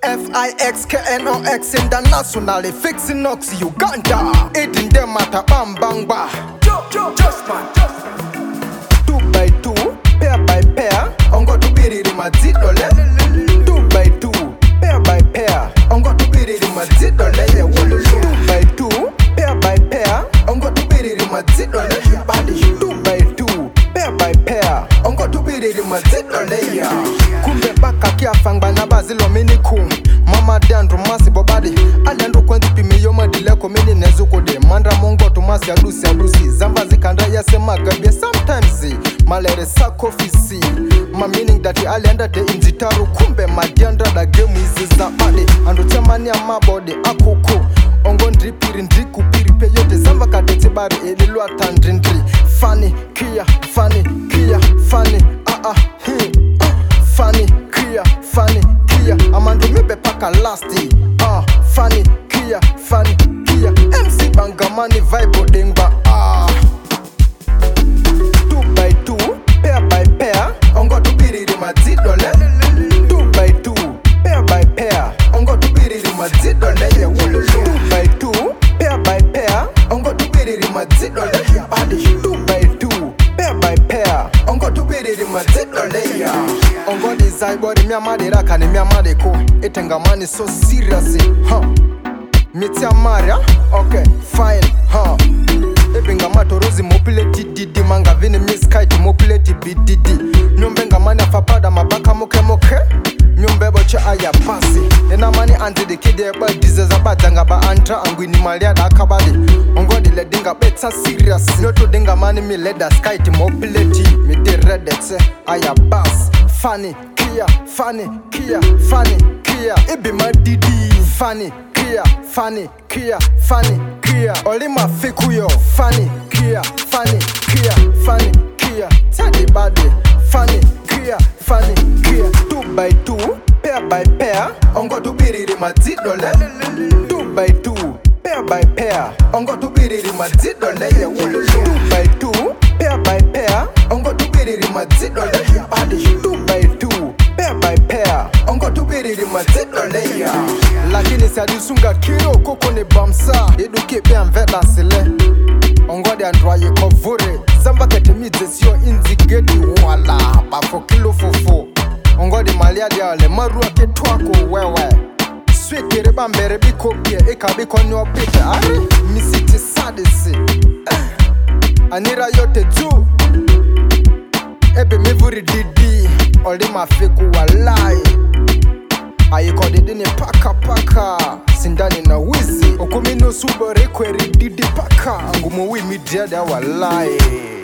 FIXKNOX internationally fixing Ox Uganda. It in them matter bang bang ba. Just man. 2 by 2, pair by pair. Ongo to be ready mazidole. 2 by 2, pair by pair. Ongo to be ready mazidole. 2 by 2, pair by pair. Ongo to be ready mazidole. 2 by 2, pair by pair. Ongo to be ready mazidole. Kumbe baka kia fangba na bazilo miniku. Mama dandro masi bobadi. Alendo kwenzi pimi yoma dileko mini nezuko de. Mandra mongo to masi alusi. Zamba zikanda ya sema gabia sometimes. Malere sako fisi. Ma meaning that alienda de inzitaru. Kumbe madiandra da game izi za mali. Ando chamani ya mabode akuku. Ongo ndripiri ndriku piri peyote. Zamba kadete bari elilua tandrindri. Funny, kia, funny, kia, funny. Funny, kia, funny, kia. Amando mebe paka lasti. Funny, kia, funny, kia. MC Bangamani vibe dengba. 2 by 2, pair by pair. Ongo to be ready mazidole. 2 by 2, pair by pair. Ongo to be ready mazidole. 2 by 2, pair by pair. Ongo to be ready mazidole. 2 by 2, pair by pair. Ongo to be ready mazidole. Ongo desire body mi amade raka ni mi amade ko. Etengamani so seriously, Mitia Maria, okay, fine, Ebinga matorozi mopileti didi. Manga vini miskaiti mopileti bididi. Nyumbenga mani afapada mabaka moke. Nyumbe boche aya pasi. Ena mani anti de kide eba dizeza batanga ba antra angwini malia da akabali. Ongo di le dinga beta serious. Noto dinga mani mi leda skaiti mopileti. Mi de redetse aya bas. Funny, kia, funny, kia, funny, kia. Ebi ma didi. Funny, kia, funny, kia, funny, kia. Olima fiku yo. Funny, kia, funny, kia, funny, kia. Teddy body. Funny, kia, funny, kia. 2 by 2, pair by pair. Ongo to be ready mazidole. 2 by 2, pair by pair. Ongo to be ready mazidole. 2 by 2, pair by pair. Ongo to be ready mazidole. 2 by 2, pair by pair. Ongo to be ready mazidole. Lakini sadisunga kiro koko ne bamsa. Eduke be anvela sile. Ongo de androye kovure. Zamba ketemize sio inzigeti wala. Bafo kilo fofo. Ongo de malia de ale marua ketwako wewe. Sweet reba mbere biko pie. Eka biko nyo pite. Ari misiti sadisi. Anira yote juu. Ebe mivuri didi. Oldi mafiku walai. Ayiko didi ni paka. Sindani na wizi. Okumino subore kweri didi paka. Angumu wi midia de walai.